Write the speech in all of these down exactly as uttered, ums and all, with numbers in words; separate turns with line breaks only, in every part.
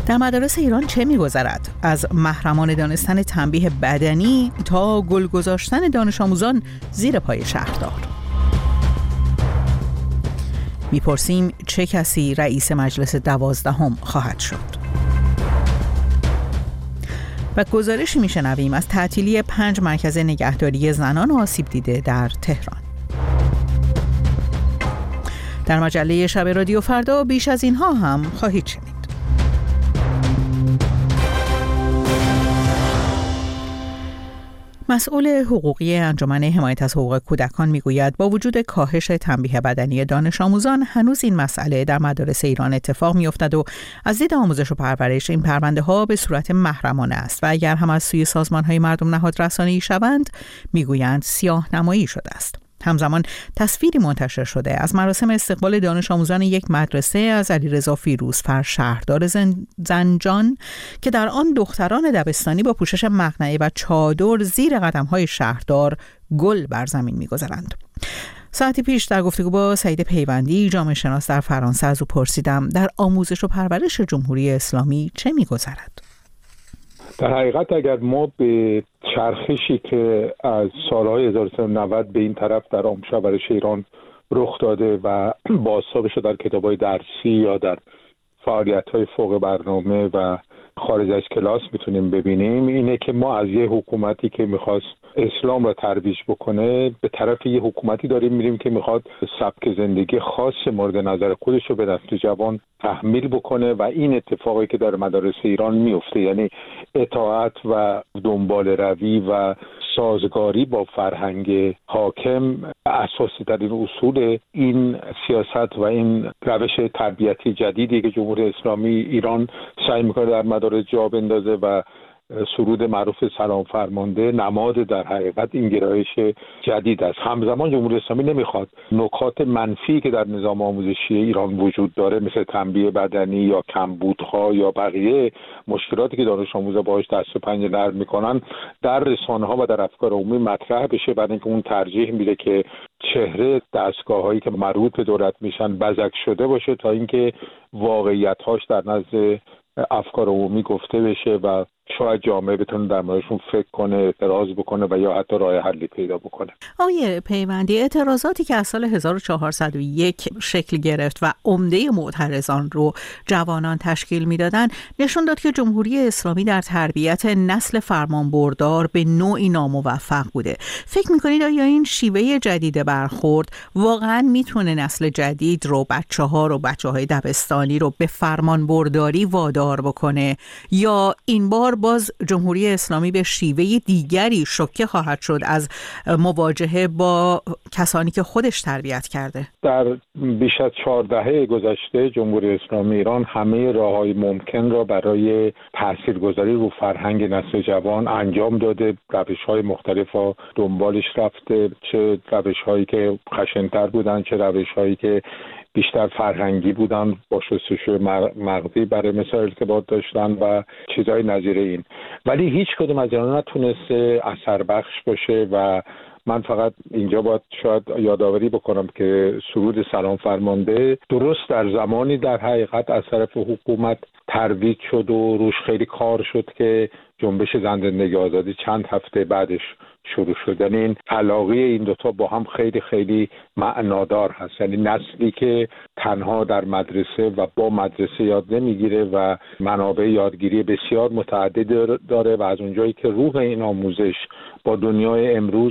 در مدارس ایران چه می‌گذرد؟ از محرمانه دانستن تنبیه بدنی تا گل گذاشتن دانش آموزان زیر پای شهردار. می‌پرسیم چه کسی رئیس مجلس دوازدهم خواهد شد؟ و گزارشی میشنویم از تعطیلی پنج مرکز نگهداری زنان آسیب دیده در تهران. در مجله شب رادیو فردا بیش از اینها هم خواهید شنید. مسئول حقوقی انجمن حمایت از حقوق کودکان میگوید با وجود کاهش تنبیه بدنی دانش آموزان هنوز این مسئله در مدارس ایران اتفاق میافتد و از دید آموزش و پرورش این پرونده ها به صورت محرمانه است و اگر هم از سوی سازمان های مردم نهاد رسانه‌ای شوند میگویند سیاه نمایی شده است. همزمان تصویری منتشر شده از مراسم استقبال دانش آموزان یک مدرسه از علیرضا فیروزفر شهردار زنجان که در آن دختران دبستانی با پوشش مقنعه و چادر زیر قدم‌های شهردار گل بر زمین می‌گذارند. ساعتی پیش در گفتگو با سعید پیوندی جامعه شناس در فرانسه از او پرسیدم در آموزش و پرورش جمهوری اسلامی چه می‌گذرد؟
در حقیقت اگر ما به چرخشی که از سالهای هزار و سیصد و نود به این طرف در آموزش و پرورش ایران رخ داده و بازتابش در کتاب‌های درسی یا در فعالیت‌های فوق برنامه و خارج از کلاس میتونیم ببینیم، اینه که ما از یه حکومتی که میخواست اسلام را ترویج بکنه به طرف یه حکومتی داریم میریم که میخواد سبک زندگی خاص مورد نظر خودش رو به نسل جوان تحمیل بکنه و این اتفاقی که در مدارس ایران میفته، یعنی اطاعت و دنبال روی و سازگاری با فرهنگ حاکم اساسی ترین اصول این سیاست و این روش تربیتی جدیدی که جمهوری اسلامی ایران سعی میکنه در مدارس جا بندازه و سرود معروف سلام فرمانده نماد در حقیقت این گرایش جدید است. همزمان جمهوری اسلامی نمیخواد نکات منفی که در نظام آموزشی ایران وجود داره مثل تنبیه بدنی یا کمبودها یا بقیه مشکلاتی که دانش آموزا باهاش دست و پنجه نرم میکنن در رسانه‌ها و در افکار عمومی مطرح بشه، برای اینکه اون ترجیح میده که چهره دستگاه‌هایی که مربوط به دولت میشن بزک شده باشه تا اینکه واقعیت‌هاش در نزد افکار عمومی گفته بشه و شاید جامعه بتونه در موردشون فکر کنه، اعتراض بکنه و یا حتی راه حلی پیدا بکنه.
آقای پیوندی، اعتراضاتی که از سال هزار و چهارصد و یک شکل گرفت و عمده معترضان رو جوانان تشکیل میدادن نشون داد که جمهوری اسلامی در تربیت نسل فرمانبردار به نوعی ناموفق بوده. فکر میکنید آیا این شیوه جدید برخورد واقعا میتونه نسل جدید رو، بچه‌ها رو، بچه‌های دبستانی رو به فرمانبرداری وادار بکنه یا این بار باز جمهوری اسلامی به شیوه دیگری شوکه خواهد شد از مواجهه با کسانی که خودش تربیت کرده؟
در بیش از چهار دهه گذشته جمهوری اسلامی ایران همه راههای ممکن را برای تاثیرگذاری رو فرهنگ نسل جوان انجام داده، روش‌های مختلف را دنبالش رفته، چه روش‌هایی که خشن‌تر بودن، چه روش‌هایی که بیشتر فرهنگی بودن با شستشوی مغزی برای مثال ارتباط داشتن و چیزهای نظیر این، ولی هیچ کدوم از اینا نتونسته اثر بخش باشه و من فقط اینجا باید شاید یادآوری بکنم که سرود سلام فرمانده درست در زمانی در حقیقت از طرف حکومت ترویج شد و روش خیلی کار شد که جنبش زن زندگی آزادی چند هفته بعدش شروع شد. یعنی این علاقه این دوتا با هم خیلی خیلی معنادار هست، یعنی نسلی که تنها در مدرسه و با مدرسه یاد نمیگیره و منابع یادگیری بسیار متعدد داره و از اونجایی که روح این آموزش با دنیای امروز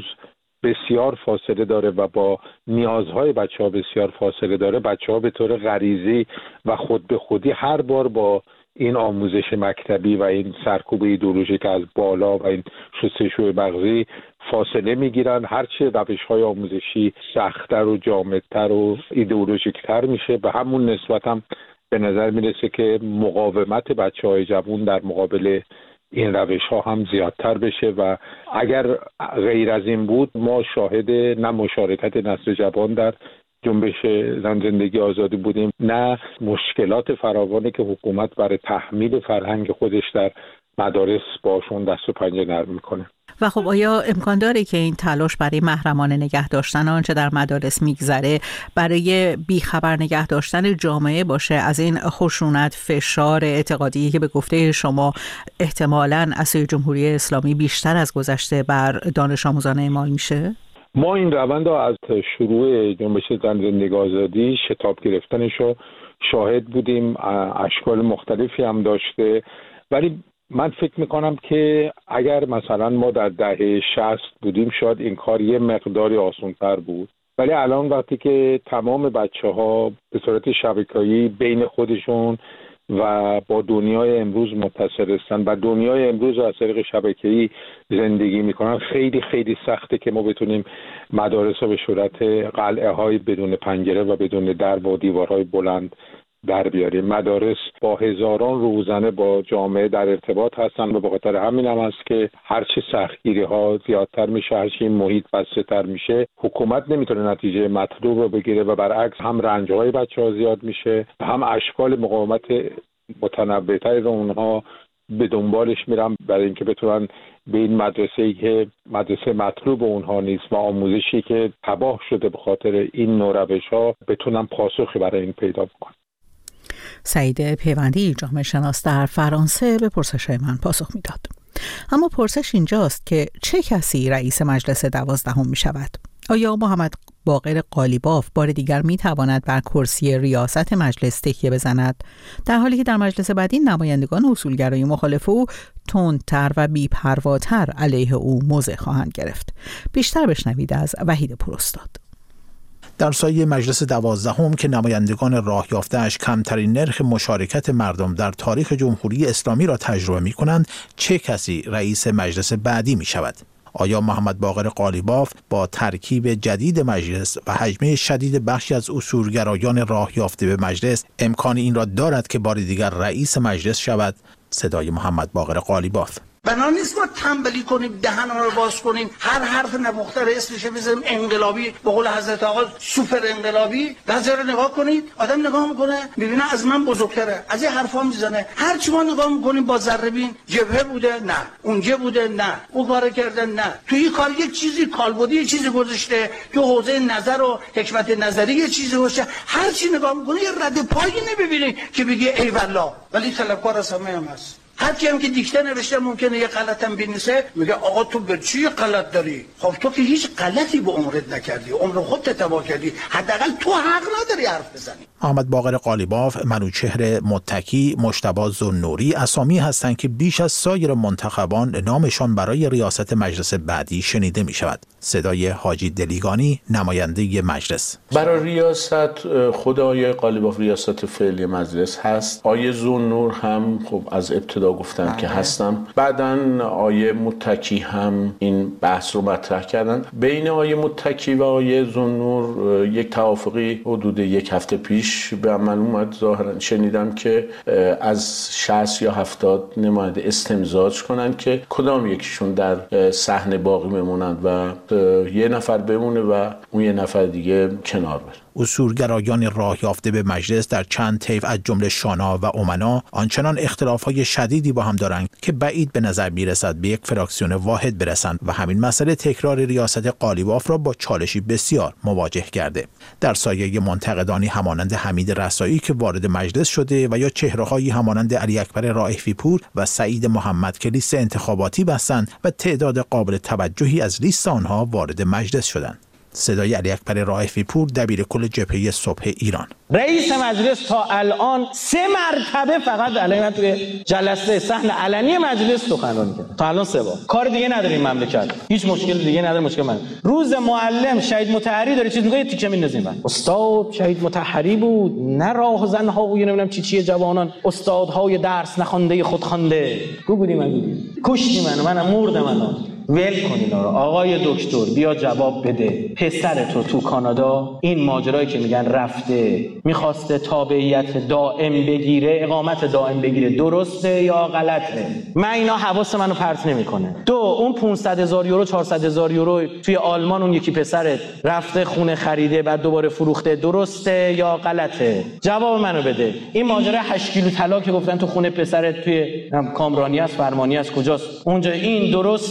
بسیار فاصله داره و با نیازهای بچه‌ها بسیار فاصله داره، بچه‌ها به طور غریزی و خود به خودی هر بار با این آموزش مکتبی و این سرکوب ایدئولوژیک از بالا و این شستشوی مغزی فاصله میگیرن. هرچه روش‌های آموزشی سخت‌تر و جامدتر و ایدئولوژیک‌تر میشه، به همون نسبت هم به نظر میرسه که مقاومت بچه‌های جوان در مقابل این روش ها هم زیادتر بشه و اگر غیر از این بود ما شاهد نه مشارکت نسل جوان در جنبش زن زندگی آزادی بودیم، نه مشکلات فراوانی که حکومت برای تحمیل فرهنگ خودش در مدارس باشون دست و پنجه نرم میکنه.
و خب آیا امکان داره که این تلاش برای محرمانه نگه داشتن آنچه در مدارس میگذره برای بیخبر نگه داشتن جامعه باشه از این خشونت، فشار اعتقادی که به گفته شما احتمالاً از سوی جمهوری اسلامی بیشتر از گذشته بر دانش آموزان اعمال میشه؟
ما این روند را از شروع جنبش زن زندگی آزادی شتاب گرفتنش رو شاهد بودیم، اشکال مختلفی هم داشته، ولی من فکر میکنم که اگر مثلا ما در دهه شصت بودیم شاید این کار یه مقداری آسان‌تر بود، ولی الان وقتی که تمام بچه ها به صورت شبکه‌ای بین خودشون و با دنیای امروز متصل هستن و دنیای امروز از طریق شبکه‌ای زندگی میکنن، خیلی خیلی سخته که ما بتونیم مدارس رو به صورت قلعه های بدون پنجره و بدون درب و دیوارهای بلند در بیاریم. مدارس با هزاران روزنه با جامعه در ارتباط هستن و به خاطر همین هم است که هرچی سختگیری ها زیادتر میشه، هرچی این محیط بسته تر میشه، حکومت نمیتونه نتیجه مطلوب رو بگیره و برعکس هم رنج های بچه ها زیاد میشه، هم اشکال مقاومت متنوع‌تر رو اونها به دنبالش میرن برای اینکه بتونن به این مدرسه‌ای که مدرسه مطلوب اونها نیست و آموزشی که تباه شده به خاطر این نوع روش‌ها بتونن پاسخی برای این پیدا بکنن.
سعید پیوندی، جامعه شناس در فرانسه، به پرسش‌های من پاسخ میداد. اما پرسش اینجاست که چه کسی رئیس مجلس دوازدهم می شود؟ آیا محمد باقر قالیباف بار دیگر می تواند بر کرسی ریاست مجلس تکیه بزند، در حالی که در مجلس بعدی نمایندگان اصولگرای مخالف او تندتر و بی‌پرواتر علیه او موضع خواهند گرفت؟ بیشتر بشنوید از وحید پوراستاد.
در سایه مجلس دوازدهم که نمایندگان راه یافته‌اش کمترین نرخ مشارکت مردم در تاریخ جمهوری اسلامی را تجربه می‌کنند، چه کسی رئیس مجلس بعدی می‌شود؟ آیا محمد باقر قالیباف با ترکیب جدید مجلس و هجمه شدید بخشی از اصولگرایان راه یافته به مجلس امکان این را دارد که بار دیگر رئیس مجلس شود؟ صدای محمد باقر قالیباف:
بنا نیست ما تنبلی کنیم، دهن رو باز کنیم، هر حرف نپخته رو اسمش بزنیم انقلابی، به قول حضرت آقا سوپر انقلابی. بعضی رو نگاه کنید، آدم نگاه میکنه میبینه از من بزرگتره، از این حرفا میزنه. هر چی ما نگاه میکنیم با ذره بین، جبهه بوده نه، اونجا بوده نه، اون کارو کرده نه، تو این کار یک چیزی کالبدی یه چیزی گذاشته، تو حوزه نظر و حکمت نظری یه چیزی گذاشته. هر چی نگاه میکنی یه رد پایی نمیبینی که بگی ای والله، ولی طلبکار از همه هم هست. هر کی هم که دیکته نوشته ممکنه یه غلط هم بنویسه، میگه آقا تو به چی غلط داری؟ خب تو که هیچ غلطی به عمرت نکردی، عمر خودت تباه کردی، حداقل تو حق نداری حرف بزنی.
محمد باقر قالیباف، منوچهر متکی، مجتبی ذوالنوری اسامی هستند که بیش از سایر منتخبان نامشان برای ریاست مجلس بعدی شنیده می شود. صدای حاجی دلیگانی، نماینده مجلس:
برای ریاست خود آیه قالیباف ریاست فعلی مجلس هست. آیه ذوالنور هم خب از ابتدا گفتن آه. که هستم. بعدن آیه متکی هم این بحث رو مطرح کردن. بین آیه متکی و آیه ذوالنور یک توافقی حدود یک هفته پیش به من اومد. ظاهرا شنیدم که از شصت یا هفتاد نماینده استمزاج کنن که کدام یکیشون در صحنه باقی بمونن و یه نفر بمونه و اون یه نفر دیگه کنار بره.
اصولگرایان راه یافته به مجلس در چند طیف از جمله شانا و امنا آنچنان اختلاف‌های شدیدی با هم دارند که بعید به نظر می‌رسد به یک فراکسیون واحد برسند و همین مسئله تکرار ریاست قالیباف را با چالشی بسیار مواجه کرده. در سایه منتقدانی همانند حمید رسایی که وارد مجلس شده و یا چهره‌هایی همانند علی اکبر رائفی پور و سعید محمد که لیست انتخاباتی بستند و تعداد قابل توجهی از لیست آنها وارد مجلس شدند. صدای علی اکبر رائفی پور، دبیر کل جبهه صبح ایران:
رئیس مجلس تا الان سه مرتبه فقط علیه من توی جلسه صحن علنی مجلس سخنرانی کرد. تا الان سه بار. کار دیگه نداریم مملکت. هیچ مشکل دیگه نداره. مشکل من روز معلم شهید مطهری داره چیز میگه تیکه میندازیم من. استاد شهید مطهری بود، نه راه زنها و نمیدونم چی چیه جوانان، استادهای درس نخوانده خود خوانده. کو بودی من بودی. کشتی من، منم مردم من. ول کن اینا رو. آقای دکتر بیا جواب بده. پسر تو تو کانادا این ماجرایی که میگن رفته میخواسته تابعیت دائم بگیره، اقامت دائم بگیره، درسته یا غلطه؟ من اینا حواس منو پرت نمیکنه. دو، اون پانصد هزار یورو چهارصد هزار یورو توی آلمان اون یکی پسرت رفته خونه خریده بعد دوباره فروخته، درسته یا غلطه؟ جواب منو بده. این ماجرا هشت کیلو طلا که گفتن تو خونه پسرت توی کامرانی است، فرمانی است، کجاست اونجا، این درسته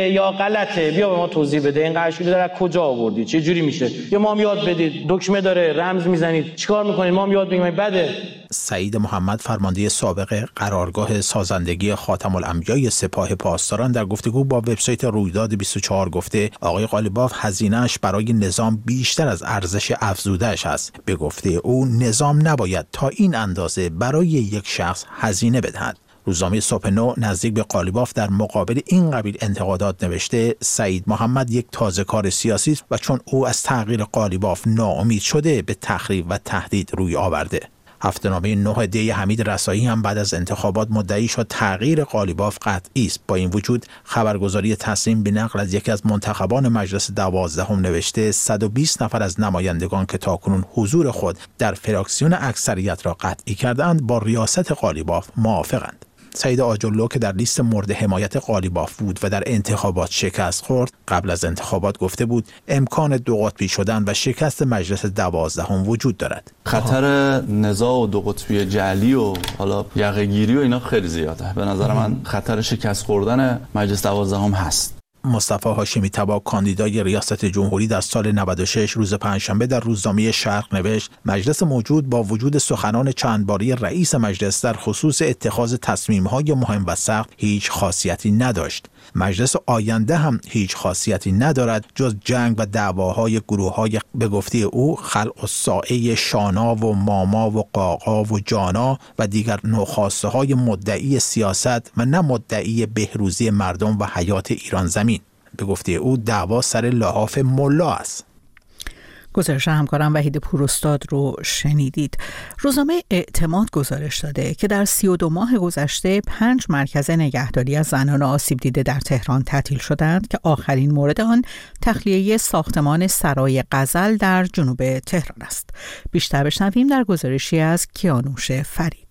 یا غلطه بیا به ما توضیح بده، این قرشوری داره کجا آوردی، چه جوری میشه، یا ما هم یاد بدید، دکمه داره رمز میزنید چیکار میکنید، ما هم یاد بگیم بده.
سعید محمد فرمانده سابق قرارگاه سازندگی خاتم الانبیاء سپاه پاسداران در گفتگو با وبسایت رویداد بیست و چهار گفته آقای قالیباف هزینه‌اش برای نظام بیشتر از ارزش افزوده‌اش است. به گفته او نظام نباید تا این اندازه برای یک شخص هزینه بدهد. روزنامه صبح نو نزدیک به قالیباف در مقابل این قبیل انتقادات نوشته سعید محمد یک تازه‌کار سیاسی است و چون او از تغییر قالیباف ناامید شده به تخریب و تهدید روی آورده. هفته‌نامه نه دی حمید رسایی هم بعد از انتخابات مدعی شد تغییر قالیباف قطعی است. با این وجود خبرگزاری تصنیم به نقل از یکی از منتخبان مجلس دوازدهم نوشته صد و بیست نفر از نمایندگان که تاکنون حضور خود در فراکسیون اکثریت را قطعی کردند با ریاست قالیباف موافقند. سعید آجرلو که در لیست مورد حمایت قالیباف بود و در انتخابات شکست خورد قبل از انتخابات گفته بود امکان دو قطبی شدن و شکست مجلس دوازدهم وجود دارد.
خطر نزاع و دو قطبی جعلی و حالا یقه‌گیری و اینا خیلی زیاده. به نظر من خطر شکست خوردن مجلس دوازدهم هست.
مصطفی هاشمی طبا کاندیدای ریاست جمهوری در سال نود و شش روز پنجشنبه در روزنامه شرق نوشت مجلس موجود با وجود سخنان چند باری رئیس مجلس در خصوص اتخاذ تصمیم‌های مهم و سخت هیچ خاصیتی نداشت. مجلس آینده هم هیچ خاصیتی ندارد جز جنگ و دعواهای گروه‌های به گفته او خلق الساعه شانا و ماما و قاقا و جانا و دیگر نوخاسته‌های مدعی سیاست و نه مدعی بهروزی مردم و حیات ایران زمین. به گفته او دعوا سر لحاف ملا است.
گزارش همکارم وحید پوراستاد رو شنیدید. روزنامه اعتماد گزارش داده که در سی و دو ماه گذشته پنج مرکز نگهداری از زنان آسیب دیده در تهران تعطیل شدند که آخرین مورد آن تخلیه ساختمان سرای غزل در جنوب تهران است. بیشتر بشنویم در گزارشی از کیانوش فرید.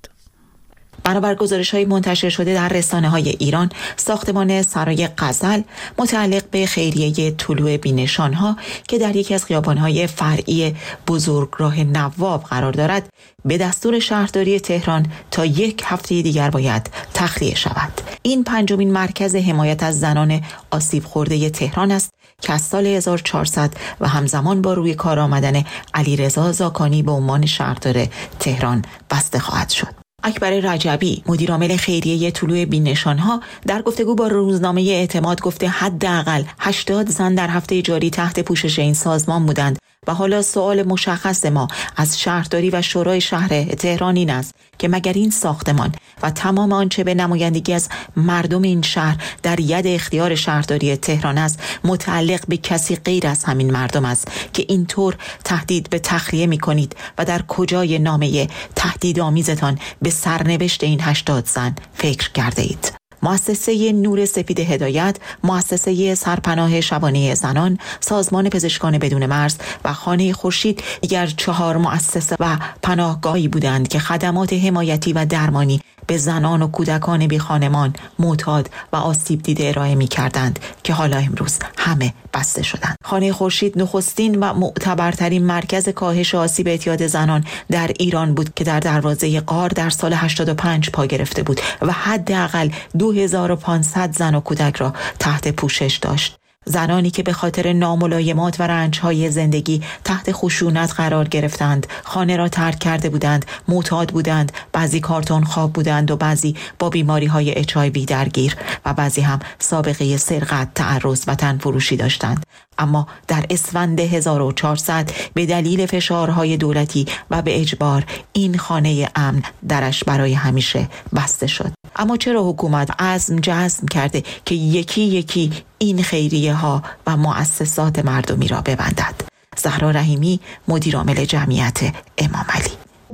بنابر گزارش‌های منتشر شده در رسانه‌های ایران، ساختمان سرای غزل متعلق به خیریه طلوع بی‌نشان‌ها که در یکی از خیابان‌های فرعی بزرگراه نواب قرار دارد، به دستور شهرداری تهران تا یک هفته دیگر باید تخلیه شود. این پنجمین مرکز حمایت از زنان آسیب خورده تهران است که از سال هزار و چهارصد و همزمان با روی کار آمدن علیرضا زاکانی به عنوان شهردار تهران بسته خواهد شد. اکبر رجبی مدیرعامل خیریه طلوع بی‌نشان‌ها در گفتگو با روزنامه اعتماد گفته حداقل هشتاد زن در هفته جاری تحت پوشش این سازمان بودند و حالا سوال مشخص ما از شهرداری و شورای شهر تهران این است که مگر این ساختمان و تمام آنچه به نمایندگی از مردم این شهر در ید اختیار شهرداری تهران است متعلق به کسی غیر از همین مردم است که اینطور تهدید به تخلیه می کنید و در کجای نامه تهدیدآمیزتان به سرنوشت این هشتاد زن فکر کرده اید؟ مؤسسه نور سپید هدایت، مؤسسه سرپناه شبانه زنان، سازمان پزشکان بدون مرز و خانه خورشید دیگر چهار مؤسسه و پناهگاهی بودند که خدمات حمایتی و درمانی به زنان و کودکان بی خانمان، معتاد و آسیب دیده ارائه می کردند که حالا امروز همه بسته شدند. خانه خورشید نخستین و معتبرترین مرکز کاهش آسیب اعتیاد زنان در ایران بود که در دروازه غار در سال هشتاد و پنج پا گرفته بود و حداقل دو هزار و پانصد زن و کودک را تحت پوشش داشت. زنانی که به خاطر ناملایمات و رنج‌های زندگی تحت خشونت قرار گرفتند، خانه را ترک کرده بودند، معتاد بودند، بعضی کارتون خواب بودند و بعضی با بیماری‌های اچ آی وی درگیر و بعضی هم سابقه سرقت، تعرض و تنفروشی داشتند. اما در اسفند هزار و چهارصد به دلیل فشارهای دولتی و به اجبار این خانه امن درش برای همیشه بسته شد. اما چرا حکومت عزم جزم کرده که یکی یکی این خیریه ها و مؤسسات مردمی را ببندد؟ زهرا رحیمی، مدیرعامل جمعیت امام علی.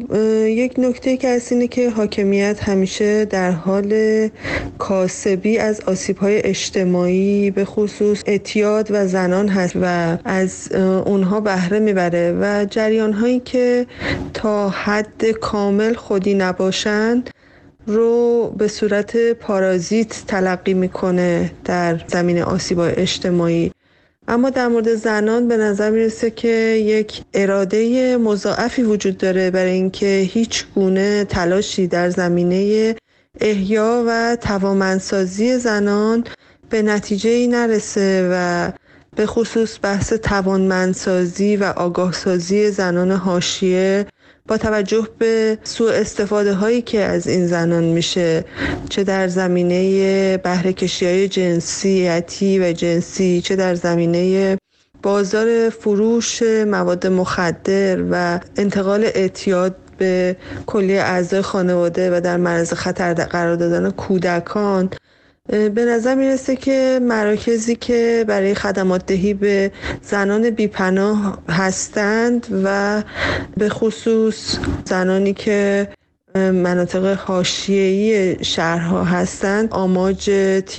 یک نکته که هست اینه که حاکمیت همیشه در حال کاسبی از آسیب‌های اجتماعی به خصوص اعتیاد و زنان هست و از اونها بهره میبره و جریان‌هایی که تا حد کامل خودی نباشند رو به صورت پارازیت تلقی میکنه در زمینه آسیب‌های اجتماعی. اما در مورد زنان به نظر میرسه که یک اراده مضاعفی وجود داره برای اینکه هیچ گونه تلاشی در زمینه احیا و توانمندسازی زنان به نتیجه ای نرسه و به خصوص بحث توانمندسازی و آگاهسازی زنان حاشیه با توجه به سوء استفاده هایی که از این زنان میشه، چه در زمینه بهره کشی های جنسیتی و جنسی، چه در زمینه بازار فروش مواد مخدر و انتقال اعتیاد به کلیه اعضای خانواده و در معرض خطر قرار دادن کودکان، به نظر میرسه که مراکزی که برای خدمات دهی به زنان بیپناه هستند و به خصوص زنانی که مناطق حاشیه‌ای شهرها هستند آماج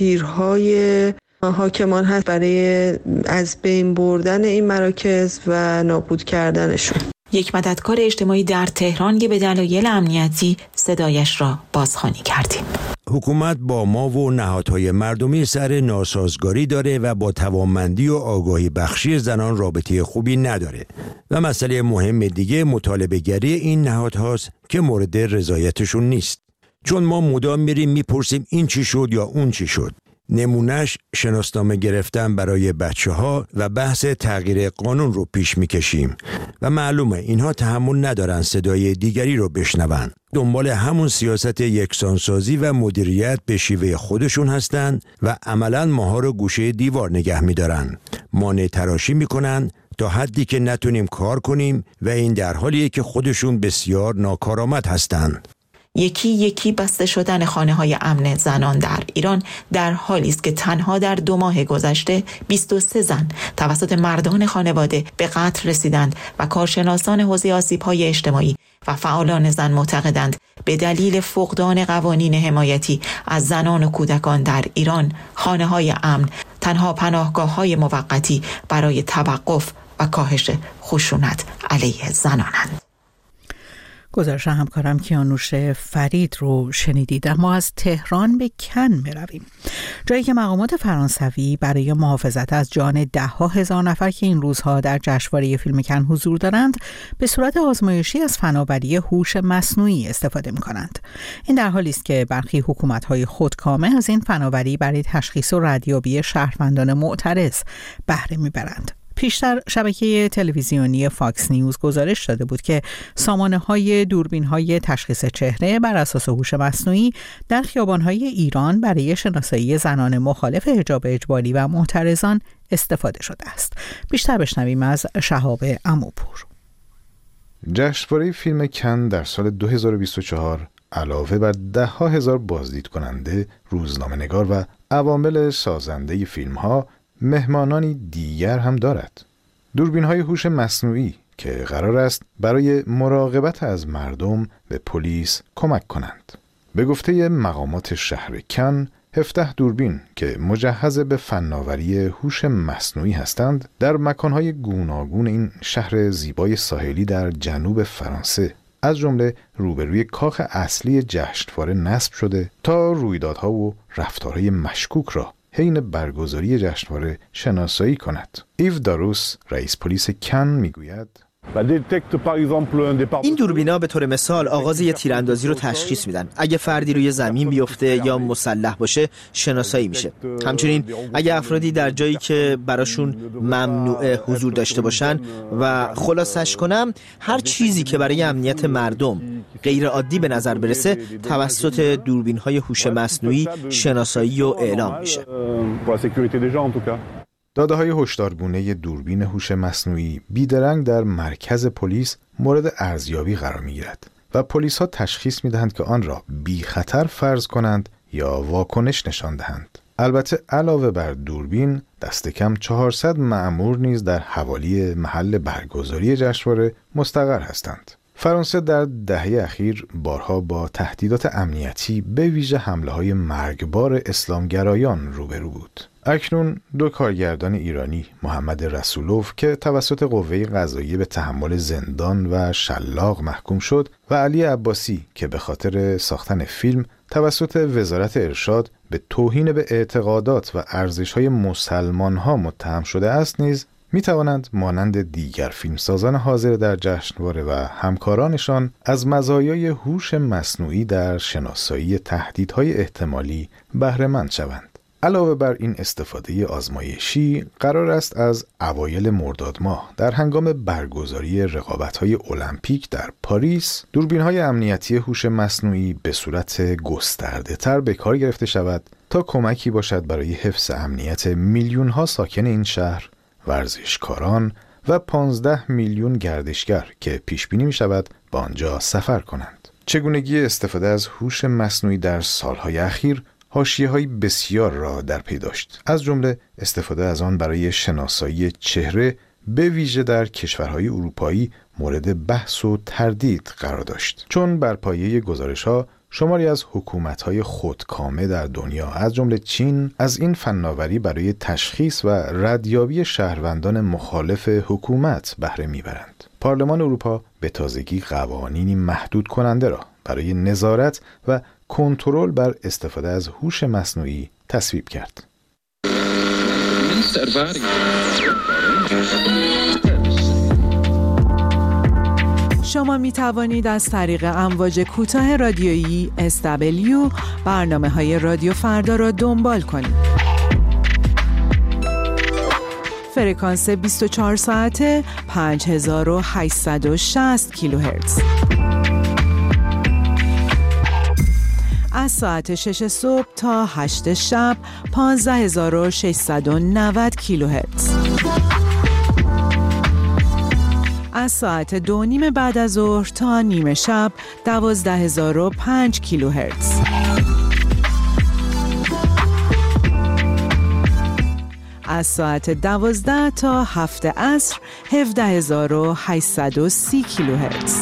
تیرهای حاکمان هست برای از بین بردن این مراکز و نابود کردنشون.
یک مددکار اجتماعی در تهران که به دلایل امنیتی صدایش را بازخوانی کردیم.
حکومت با ما و نهادهای مردمی سر ناسازگاری داره و با توانمندی و آگاهی بخشی زنان رابطه خوبی نداره و مسئله مهم دیگه مطالبه گری این نهادهاست که مورد رضایتشون نیست. چون ما مدام میریم میپرسیم این چی شد یا اون چی شد. نمونهش شناسنامه گرفتن برای بچه ها و بحث تغییر قانون رو پیش میکشیم و معلومه اینها تحمل ندارن صدای دیگری رو بشنون. دنبال همون سیاست یکسانسازی و مدیریت به شیوه خودشون هستن و عملاً ماها رو گوشه دیوار نگه میدارن. مانع تراشی میکنن تا حدی که نتونیم کار کنیم و این در حالیه که خودشون بسیار ناکارآمد هستند.
یکی یکی بسته شدن خانه‌های امن زنان در ایران در حالی است که تنها در دو ماه گذشته بیست و سه زن توسط مردان خانواده به قتل رسیدند و کارشناسان حوزه آسیب‌های اجتماعی و فعالان زن معتقدند به دلیل فقدان قوانین حمایتی از زنان و کودکان در ایران خانه‌های امن تنها پناهگاه‌های موقتی برای توقف و کاهش خشونت علیه زنانند.
گزارش همکارم کیانوش فرید رو شنیدید. ما از تهران به کن برویم، جایی که مقامات فرانسوی برای محافظت از جان ده ها هزار نفر که این روزها در جشنواره فیلم کن حضور دارند به صورت آزمایشی از فناوری هوش مصنوعی استفاده می‌کنند. این در حالی است که برخی حکومت‌های خودکامه از این فناوری برای تشخیص و ردیابی شهروندان معترض بهره می‌برند. پیشتر شبکه تلویزیونی فاکس نیوز گزارش داده بود که سامانه‌های دوربین‌های تشخیص چهره بر اساس هوش مصنوعی در خیابان‌های ایران برای شناسایی زنان مخالف حجاب اجباری و معترضان استفاده شده است. بیشتر بشنویم از شهاب عموپور.
جشنواره فیلم کن در سال دو هزار و بیست و چهار علاوه بر ده ها هزار بازدید کننده، روزنامه‌نگار و عوامل سازنده فیلم‌ها مهمانانی دیگر هم دارد. دوربین‌های هوش مصنوعی که قرار است برای مراقبت از مردم به پلیس کمک کنند. به گفته مقامات شهر کن، هفده دوربین که مجهز به فناوری هوش مصنوعی هستند، در مکان‌های گوناگون این شهر زیبای ساحلی در جنوب فرانسه از جمله روبروی کاخ اصلی جشنواره نصب شده تا رویدادها و رفتارهای مشکوک را حین برگزاری جشنواره شناسایی کند. ایو داروس، رئیس پلیس کن، میگوید
این دوربینا به طور مثال آغاز یه تیراندازی رو تشخیص میدن. اگه فردی روی زمین بیفته یا مسلح باشه شناسایی میشه. همچنین اگه افرادی در جایی که براشون ممنوع حضور داشته باشن و خلاصش کنم هر چیزی که برای امنیت مردم غیر عادی به نظر برسه توسط دوربین‌های هوش مصنوعی شناسایی و اعلام میشه.
داده‌های هشدارگونه دوربین هوش مصنوعی بیدرنگ در مرکز پلیس مورد ارزیابی قرار می‌گیرد و پلیس‌ها تشخیص می‌دهند که آن را بی خطر فرض کنند یا واکنش نشان دهند. البته علاوه بر دوربین، دست کم چهارصد مأمور نیز در حوالی محل برگزاری جشنواره مستقر هستند. فرانسه در دهه اخیر بارها با تهدیدات امنیتی به ویژه حمله‌های مرگبار اسلامگرایان روبرو بود. اکنون دو کارگردان ایرانی، محمد رسولوف که توسط قوه قضاییه به تحمل زندان و شلاق محکوم شد و علی عباسی که به خاطر ساختن فیلم توسط وزارت ارشاد به توهین به اعتقادات و ارزش‌های مسلمان‌ها متهم شده است نیز می توانند مانند دیگر فیلمسازان حاضر در جشنواره و همکارانشان از مزایای هوش مصنوعی در شناسایی تهدیدهای احتمالی بهره مند شوند. علاوه بر این استفاده آزمایشی، قرار است از اوایل مرداد ماه در هنگام برگزاری رقابت‌های المپیک در پاریس، دوربین‌های امنیتی هوش مصنوعی به صورت گسترده‌تر به کار گرفته شود تا کمکی باشد برای حفظ امنیت میلیون‌ها ساکن این شهر، ورزشکاران و پانزده میلیون گردشگر که پیش بینی می‌شود به آنجا سفر کنند. چگونگی استفاده از هوش مصنوعی در سالهای اخیر حاشیه‌های بسیار را در پی داشت، از جمله استفاده از آن برای شناسایی چهره به ویژه در کشورهای اروپایی مورد بحث و تردید قرار داشت، چون بر پایه گزارش‌ها شماری از حکومت‌های خودکامه در دنیا از جمله چین از این فناوری برای تشخیص و ردیابی شهروندان مخالف حکومت بهره می‌برند. پارلمان اروپا به تازگی قوانینی محدود کننده را برای نظارت و کنترل بر استفاده از هوش مصنوعی تصویب کرد.
شما می توانید از طریق امواج کوتاه رادیویی اس دبلیو برنامه‌های رادیو فردا را دنبال کنید. فرکانس بیست و چهار ساعته پنج هزار و هشتصد و شصت کیلوهرتز. از ساعت شش صبح تا هشت شب پانزده هزار و ششصد و نود کیلوهرتز. از ساعت دو نیم بعد از ظهر تا نیمه شب دوازده هزار و پنج کیلوهرتز. از ساعت دوازده تا هفت عصر هفده هزار و هشتصد و سی کیلوهرتز.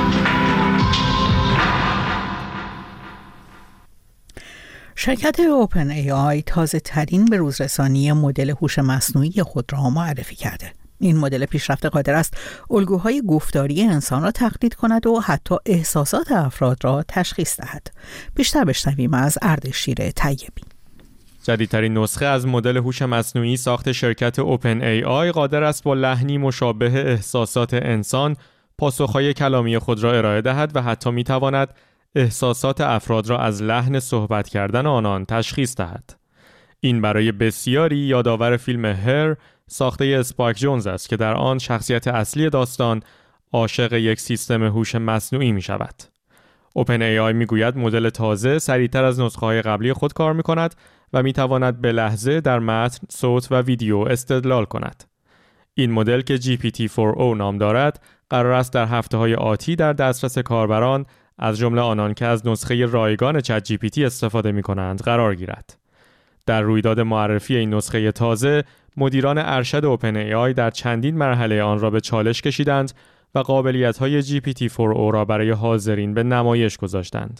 شرکت اوپن ای آی تازه ترین به روزرسانی مدل هوش مصنوعی خود را معرفی کرده. این مدل پیشرفته قادر است الگوهای گفتاری انسان را تقلید کند و حتی احساسات افراد را تشخیص دهد. بیشتر بشنویم از اردشیر طیبی.
جدیدترین نسخه از مدل هوش مصنوعی ساخت شرکت اوپن ای آی قادر است با لحنی مشابه احساسات انسان پاسخهای کلامی خود را ارائه دهد و حتی می‌تواند احساسات افراد را از لحن صحبت کردن آنان تشخیص دهد. این برای بسیاری یادآور فیلم هر ساخته اسپایک جونز است که در آن شخصیت اصلی داستان عاشق یک سیستم هوش مصنوعی می شود. اوپن ای آی می گوید مدل تازه سریعتر از نسخه های قبلی خود کار می کند و می تواند به لحظه در متن، صوت و ویدیو استدلال کند. این مدل که جی پی تی فور او نام دارد قرار است در هفته های آتی در دسترس کاربران از جمله آنان که از نسخه رایگان چت جی پی تی استفاده می کنند قرار گیرد. در رویداد معرفی این نسخه تازه، مدیران ارشد اوپن ای آی در چندین مرحله آن را به چالش کشیدند و قابلیت‌های جی پی تی فور او را برای حاضرین به نمایش گذاشتند.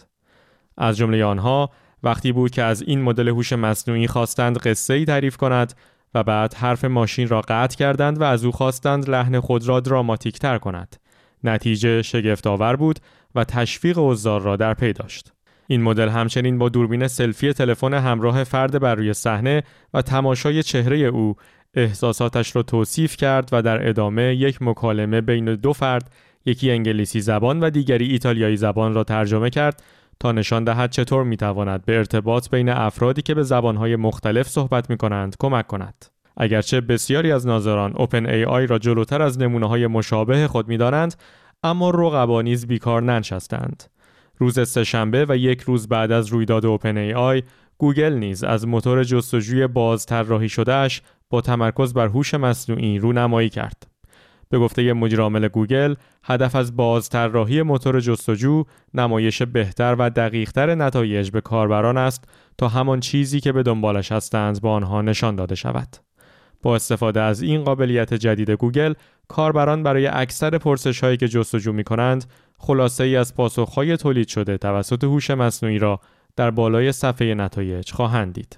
از جمله آنها وقتی بود که از این مدل هوش مصنوعی خواستند قصه‌ای تعریف کند و بعد حرف ماشین را قطع کردند و از او خواستند لحن خود را دراماتیک تر کند. نتیجه شگفت‌آور بود و تشویق حضار را در پی داشت. این مدل همچنین با دوربین سلفی تلفن همراه فرد بر روی صحنه و تماشای چهره او احساساتش را توصیف کرد و در ادامه یک مکالمه بین دو فرد، یکی انگلیسی زبان و دیگری ایتالیایی زبان را ترجمه کرد تا نشان دهد چطور می‌تواند به ارتباط بین افرادی که به زبان‌های مختلف صحبت می‌کنند کمک کند. اگرچه بسیاری از ناظران اوپن ای آی را جلوتر از نمونه‌های مشابه خود می‌دانند، اما رقبا نیز بیکار ننشستند. روز سه‌شنبه و یک روز بعد از رویداد اوپن ای آی، گوگل نیز از موتور جستجوی باز طراحی شده‌اش با تمرکز بر هوش مصنوعی رونمایی کرد. به گفته مدیر عامل گوگل، هدف از باز طراحی موتور جستجو نمایش بهتر و دقیق‌تر نتایج به کاربران است تا همان چیزی که به دنبالش هستند با آنها نشان داده شود. با استفاده از این قابلیت جدید گوگل، کاربران برای اکثر پرسش‌هایی که جستجو می‌کنند، خلاصه‌ای از پاسخ‌های تولید شده توسط هوش مصنوعی را در بالای صفحه نتایج خواهند دید.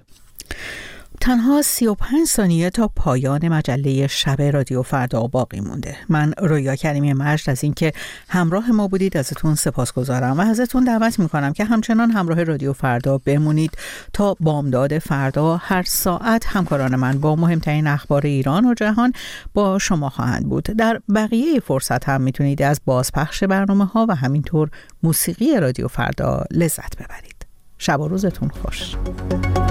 تنها سی و پنج ثانیه تا پایان مجله شب رادیو فردا باقی مونده. من رویا کریمی مجد از اینکه همراه ما بودید ازتون سپاسگزارم و ازتون دعوت میکنم که همچنان همراه رادیو فردا بمونید تا بامداد فردا هر ساعت همکاران من با مهمترین اخبار ایران و جهان با شما خواهند بود. در بقیه فرصت هم میتونید از بازپخش برنامه‌ها و همینطور موسیقی رادیو فردا لذت ببرید. شب و روزتون خوش.